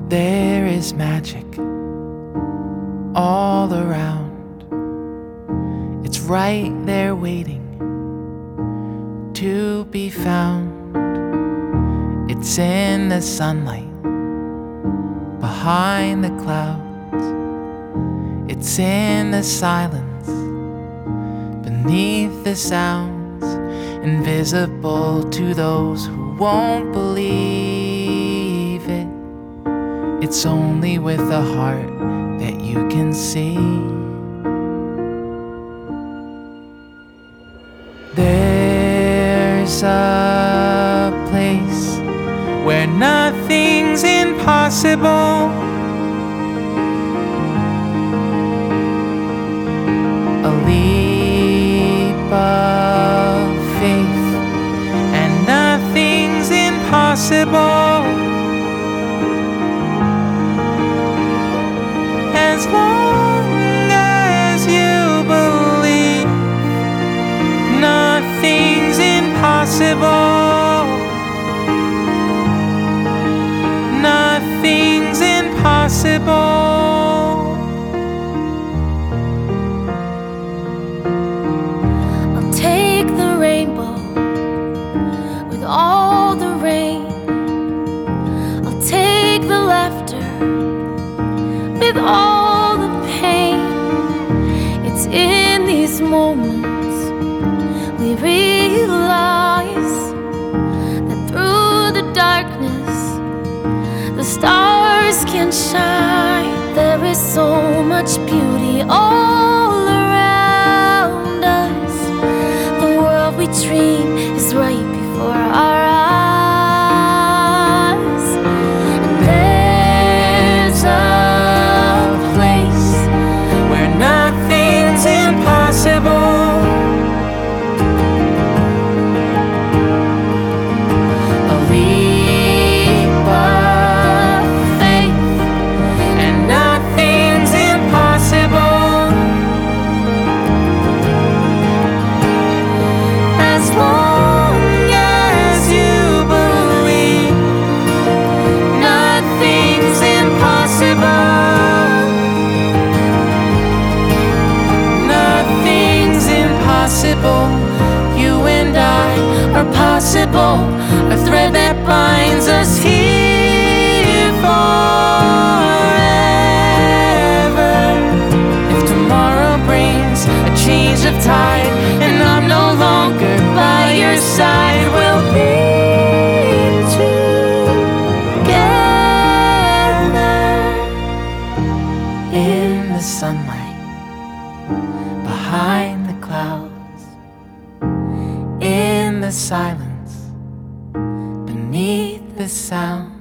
There is magic all around. It's right there waiting to be found. It's in the sunlight behind the clouds. It's in the silence beneath the sounds, invisible to those who won't believe it. It's only with a heart that you can see. There's a place where nothing's impossible. A leap of faith and nothing's impossible. As long as you believe, nothing's impossible. Nothing's impossible. I'll take the rainbow with all the rain. I'll take the laughter with all the pain. It's in these moments we realize that through the darkness the stars can shine. There is so much beauty all around us. The world we dream is right before our eyes. And there's a place where nothing's impossible. A leap of faith and nothing's impossible. As long as you believe, nothing's impossible. Nothing's impossible. You and I are possible, a thread that binds us here forever. If tomorrow brings a change of tide and I'm no longer by your side, we'll be together in the sunlight behind the clouds, in the silence beneath the sound.